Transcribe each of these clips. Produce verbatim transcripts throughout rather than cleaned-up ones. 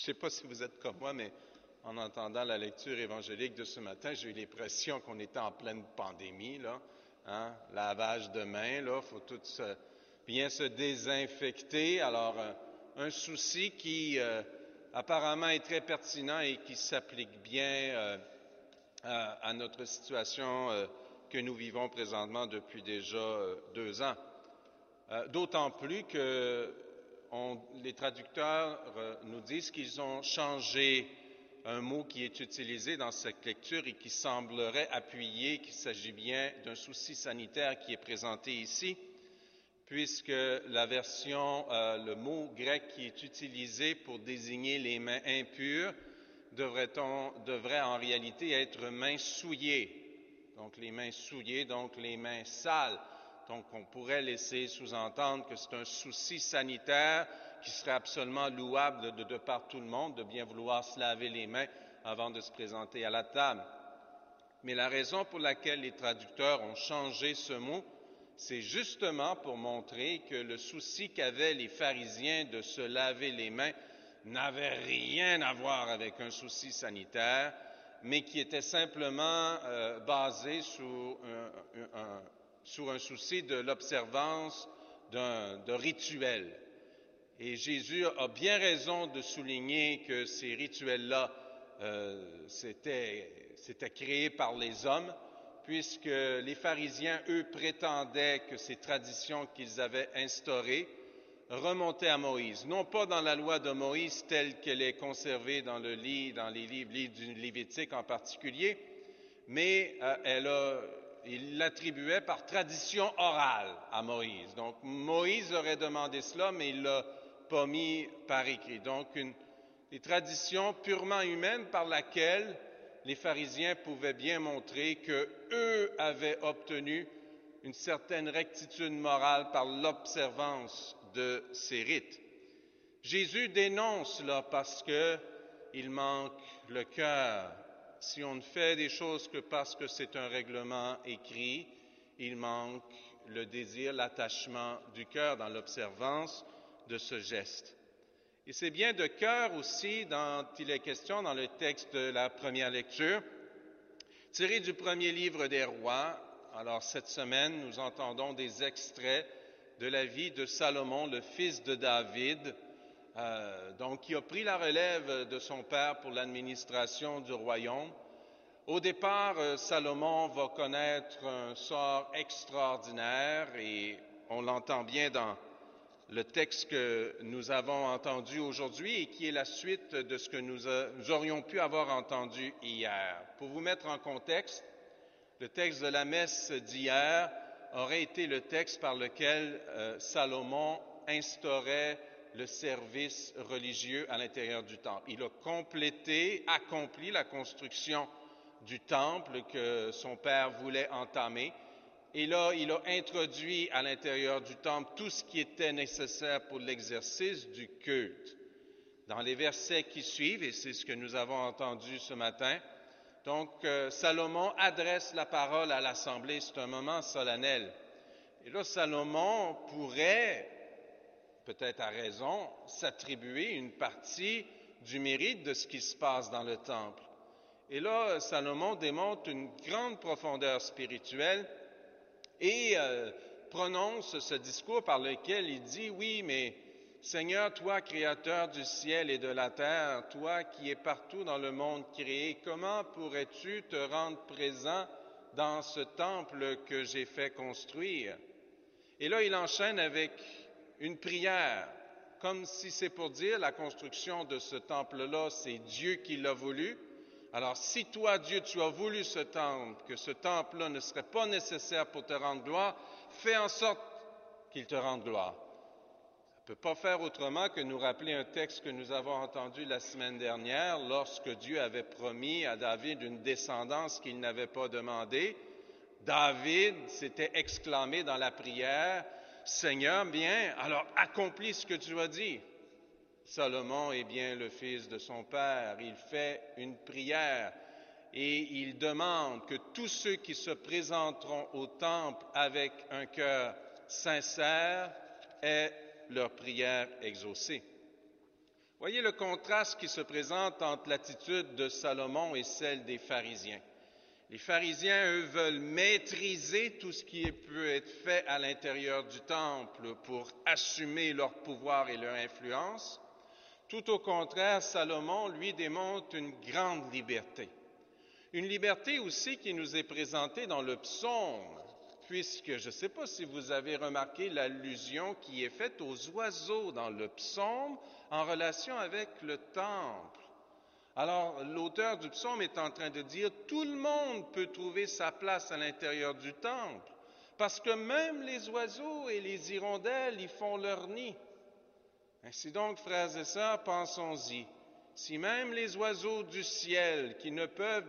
ne sais pas si vous êtes comme moi, mais en entendant la lecture évangélique de ce matin, j'ai eu l'impression qu'on était en pleine pandémie, là. Hein? Lavage de mains, là, il faut tout se, bien se désinfecter. Alors, euh, un souci qui euh, apparemment est très pertinent et qui s'applique bien euh, à, à notre situation euh, que nous vivons présentement depuis déjà euh, deux ans. Euh, d'autant plus que on, les traducteurs euh, nous disent qu'ils ont changé un mot qui est utilisé dans cette lecture et qui semblerait appuyer qu'il s'agit bien d'un souci sanitaire qui est présenté ici, puisque la version, euh, le mot grec qui est utilisé pour désigner les mains impures devrait-on, devrait en réalité être mains souillées. Donc les mains souillées, donc les mains sales. Donc on pourrait laisser sous-entendre que c'est un souci sanitaire qui serait absolument louable de, de par tout le monde, de bien vouloir se laver les mains avant de se présenter à la table. Mais la raison pour laquelle les traducteurs ont changé ce mot, c'est justement pour montrer que le souci qu'avaient les pharisiens de se laver les mains n'avait rien à voir avec un souci sanitaire, mais qui était simplement euh, basé sur un, un, sur un souci de l'observance d'un, d'un rituel. Et Jésus a bien raison de souligner que ces rituels-là, euh, c'était, c'était créé par les hommes, puisque les pharisiens, eux, prétendaient que ces traditions qu'ils avaient instaurées remontaient à Moïse. Non pas dans la loi de Moïse telle qu'elle est conservée dans, le lit, dans les livres, livres du Lévitique en particulier, mais euh, elle a, il l'attribuait par tradition orale à Moïse. Donc Moïse aurait demandé cela, mais il l'a pas mis par écrit. Donc une, des traditions purement humaines par laquelle les pharisiens pouvaient bien montrer que eux avaient obtenu une certaine rectitude morale par l'observance de ces rites. Jésus dénonce cela parce que il manque le cœur. Si on ne fait des choses que parce que c'est un règlement écrit, il manque le désir, l'attachement du cœur dans l'observance de ce geste. Et c'est bien de cœur aussi dont il est question dans le texte de la première lecture, tiré du premier livre des rois. Alors cette semaine, nous entendons des extraits de la vie de Salomon, le fils de David, euh, donc qui a pris la relève de son père pour l'administration du royaume. Au départ, euh, Salomon va connaître un sort extraordinaire et on l'entend bien dans le texte que nous avons entendu aujourd'hui et qui est la suite de ce que nous, a, nous aurions pu avoir entendu hier. Pour vous mettre en contexte, le texte de la messe d'hier aurait été le texte par lequel euh, Salomon instaurait le service religieux à l'intérieur du temple. Il a complété, accompli la construction du temple que son père voulait entamer. Et là, il a introduit à l'intérieur du temple tout ce qui était nécessaire pour l'exercice du culte. Dans les versets qui suivent, et c'est ce que nous avons entendu ce matin, donc euh, Salomon adresse la parole à l'Assemblée, c'est un moment solennel. Et là, Salomon pourrait, peut-être à raison, s'attribuer une partie du mérite de ce qui se passe dans le temple. Et là, Salomon démontre une grande profondeur spirituelle et euh, prononce ce discours par lequel il dit, oui, mais Seigneur, toi, créateur du ciel et de la terre, toi qui es partout dans le monde créé, comment pourrais-tu te rendre présent dans ce temple que j'ai fait construire? Et là, il enchaîne avec une prière, comme si c'est pour dire la construction de ce temple-là, c'est Dieu qui l'a voulu. Alors, si toi, Dieu, tu as voulu ce temple, que ce temple-là ne serait pas nécessaire pour te rendre gloire, fais en sorte qu'il te rende gloire. Ça ne peut pas faire autrement que nous rappeler un texte que nous avons entendu la semaine dernière, lorsque Dieu avait promis à David une descendance qu'il n'avait pas demandée. David s'était exclamé dans la prière, « Seigneur, bien, alors accomplis ce que tu as dit. » Salomon est bien le fils de son père, il fait une prière et il demande que tous ceux qui se présenteront au temple avec un cœur sincère aient leur prière exaucée. Voyez le contraste qui se présente entre l'attitude de Salomon et celle des pharisiens. Les pharisiens, eux, veulent maîtriser tout ce qui peut être fait à l'intérieur du temple pour assumer leur pouvoir et leur influence. Tout au contraire, Salomon, lui, démontre une grande liberté. Une liberté aussi qui nous est présentée dans le psaume, puisque je ne sais pas si vous avez remarqué l'allusion qui est faite aux oiseaux dans le psaume en relation avec le temple. Alors, l'auteur du psaume est en train de dire, tout le monde peut trouver sa place à l'intérieur du temple, parce que même les oiseaux et les hirondelles y font leur nid. Ainsi donc, frères et sœurs, pensons-y. Si même les oiseaux du ciel, qui ne peuvent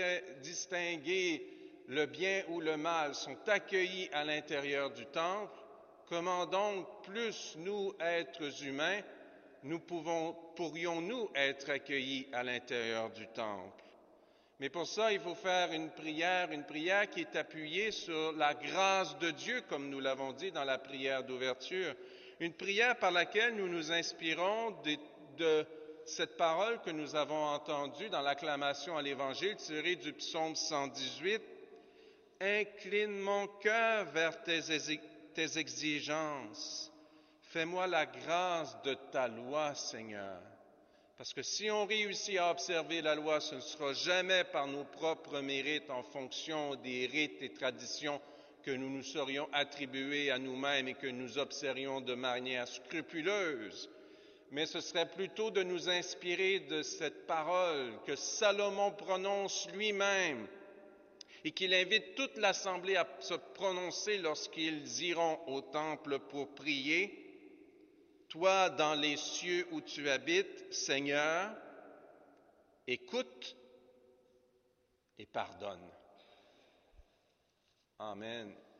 distinguer le bien ou le mal, sont accueillis à l'intérieur du temple, comment donc plus nous, êtres humains, nous pouvons, pourrions-nous être accueillis à l'intérieur du temple? Mais pour ça, il faut faire une prière, une prière qui est appuyée sur la grâce de Dieu, comme nous l'avons dit dans la prière d'ouverture. Une prière par laquelle nous nous inspirons de, de cette parole que nous avons entendue dans l'acclamation à l'Évangile tirée du psaume cent dix-huit. « Incline mon cœur vers tes, tes exigences. Fais-moi la grâce de ta loi, Seigneur. » Parce que si on réussit à observer la loi, ce ne sera jamais par nos propres mérites en fonction des rites et traditions que nous nous serions attribués à nous-mêmes et que nous observions de manière scrupuleuse. Mais ce serait plutôt de nous inspirer de cette parole que Salomon prononce lui-même et qu'il invite toute l'assemblée à se prononcer lorsqu'ils iront au temple pour prier. Toi, dans les cieux où tu habites, Seigneur, écoute et pardonne. Amen.